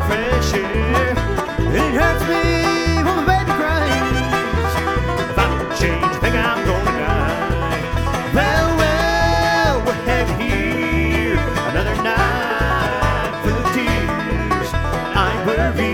fresh air. It hurts me when my baby cries. If I don't change, I think I'm gonna die. Well, we're heading here. Another night full of tears. I'm worried.